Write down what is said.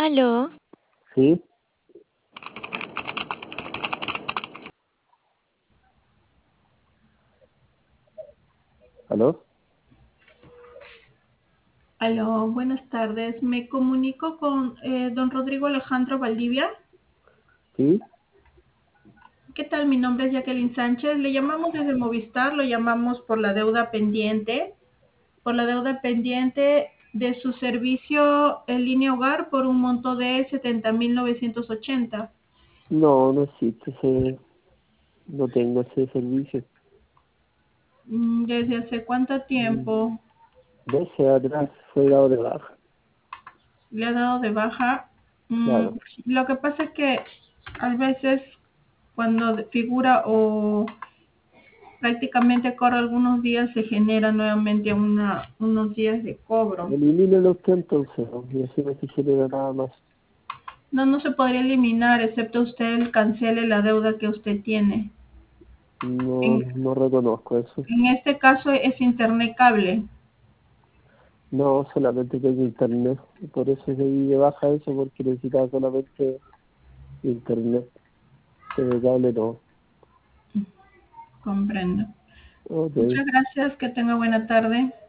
Aló, Sí, ¿aló? Aló, buenas tardes. Me comunico con don Rodrigo Alejandro Valdivia. Sí, ¿Qué tal? Mi nombre es Jacqueline Sánchez. Le llamamos desde Movistar, lo llamamos por la deuda pendiente de su servicio en línea hogar por un monto de 70.980. no, no existe no tengo ese servicio. ¿Desde hace cuánto Mm, tiempo Meses atrás fue dado de baja, le ha dado de baja? Mm, claro. lo que pasa es que a veces cuando figura o prácticamente corre algunos días, se genera nuevamente unos días de cobro. Elimínelo usted entonces, ¿no? Y así no se genera nada más. No, no se podría eliminar, excepto usted cancele la deuda que usted tiene. No, En, no reconozco eso. en este caso es internet cable. No, solamente tengo internet. Y por eso se di de baja eso, porque necesitaba solamente internet. De cable no. Comprendo. Ok. Muchas gracias, que tenga buena tarde.